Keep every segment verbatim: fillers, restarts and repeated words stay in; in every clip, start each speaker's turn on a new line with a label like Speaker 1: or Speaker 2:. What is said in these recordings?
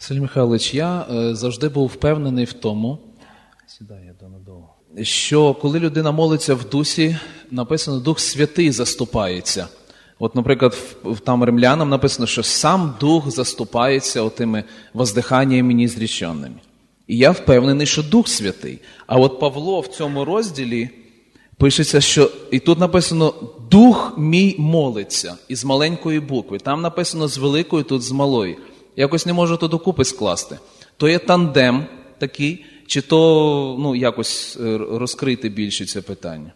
Speaker 1: Василь Михайлович, я е, завжди був впевнений в тому, сідай, я до надовго, що коли людина молиться в дусі, написано, Дух Святий заступається. От, наприклад, в, там римлянам написано, що сам Дух заступається отими воздиханнями незреченими. І я впевнений, що Дух Святий. А от Павло в цьому розділі пишеться, що, і тут написано, Дух мій молиться, із маленької букви. Там написано з великої, тут з малої. Якось не можу то докупи скласти. То є тандем такий, чи то, ну, якось розкрити більше це питання?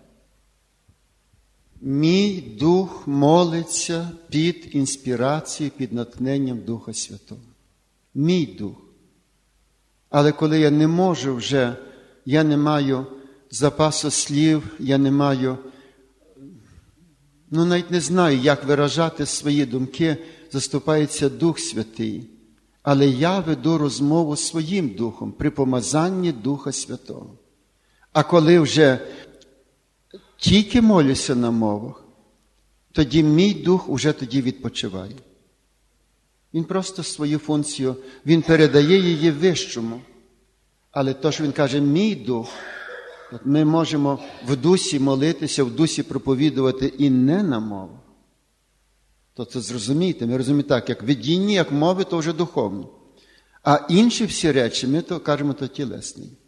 Speaker 2: Мій дух молиться під інспірацією, під натхненням Духа Святого. Мій дух. Але коли я не можу вже, я не маю запасу слів, я не маю, ну навіть не знаю, як виражати свої думки, заступається Дух Святий. Але я веду розмову своїм духом при помазанні Духа Святого. А коли вже тільки молюся на мовах, тоді мій дух уже тоді відпочиває. Він просто свою функцію, він передає її вищому. Але то, що він каже, мій дух, ми можемо в дусі молитися, в дусі проповідувати і не на мовах. То це зрозумійте, ми розуміємо так, як видіння, як мови, то вже духовно. А інші всі речі, ми то кажемо, то тілесні.